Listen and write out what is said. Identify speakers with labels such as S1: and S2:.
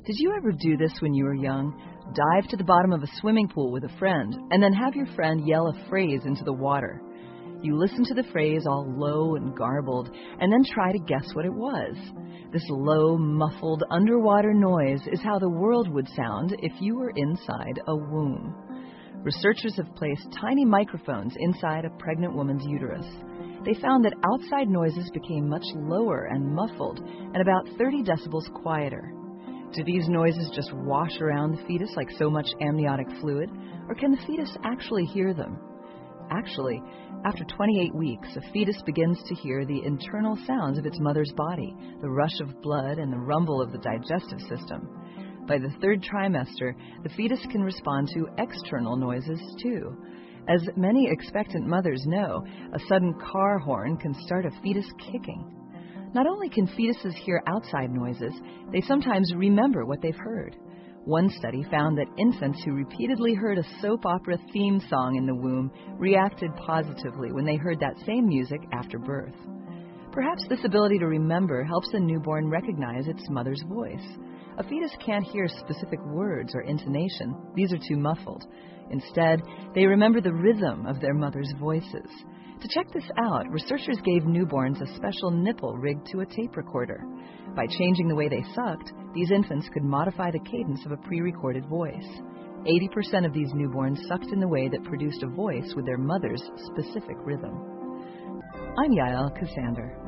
S1: Did you ever do this when you were young? Dive to the bottom of a swimming pool with a friend, and then have your friend yell a phrase into the water. You listen to the phrase all low and garbled, and then try to guess what it was. This low, muffled, underwater noise is how the world would sound if you were inside a womb. Researchers have placed tiny microphones inside a pregnant woman's uterus. They found that outside noises became much lower and muffled, and about 30 decibels quieter. Do these noises just wash around the fetus like so much amniotic fluid, or can the fetus actually hear them? Actually, after 28 weeks, a fetus begins to hear the internal sounds of its mother's body, the rush of blood and the rumble of the digestive system. By the third trimester, the fetus can respond to external noises too. As many expectant mothers know, a sudden car horn can start a fetus kicking. Not only can fetuses hear outside noises, they sometimes remember what they've heard. One study found that infants who repeatedly heard a soap opera theme song in the womb reacted positively when they heard that same music after birth. Perhaps this ability to remember helps a newborn recognize its mother's voice. A fetus can't hear specific words or intonation. These are too muffled. Instead, they remember the rhythm of their mother's voices. To check this out, researchers gave newborns a special nipple rigged to a tape recorder. By changing the way they sucked, these infants could modify the cadence of a pre-recorded voice. 80% of these newborns sucked in the way that produced a voice with their mother's specific rhythm. I'm Yael Ksander.